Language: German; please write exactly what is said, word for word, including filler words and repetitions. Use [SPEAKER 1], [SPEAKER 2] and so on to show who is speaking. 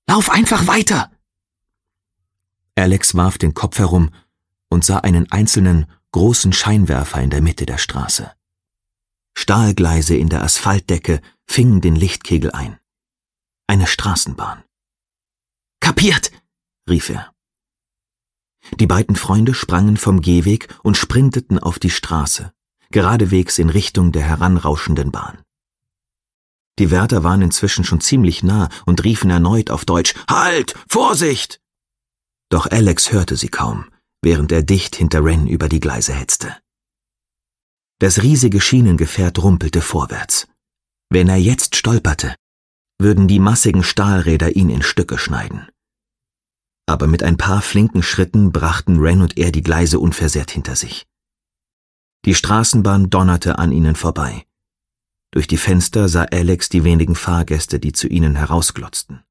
[SPEAKER 1] Lauf einfach weiter!« Alex warf den Kopf herum und sah einen einzelnen, großen Scheinwerfer in der Mitte der Straße. Stahlgleise in der Asphaltdecke fingen den Lichtkegel ein. Eine Straßenbahn. »Kapiert!« rief er. Die beiden Freunde sprangen vom Gehweg und sprinteten auf die Straße, geradewegs in Richtung der heranrauschenden Bahn. Die Wärter waren inzwischen schon ziemlich nah und riefen erneut auf Deutsch: »Halt! Vorsicht!« Doch Alex hörte sie kaum, während er dicht hinter Ren über die Gleise hetzte. Das riesige Schienengefährt rumpelte vorwärts. Wenn er jetzt stolperte, würden die massigen Stahlräder ihn in Stücke schneiden. Aber mit ein paar flinken Schritten brachten Ren und er die Gleise unversehrt hinter sich. Die Straßenbahn donnerte an ihnen vorbei. Durch die Fenster sah Alex die wenigen Fahrgäste, die zu ihnen herausglotzten.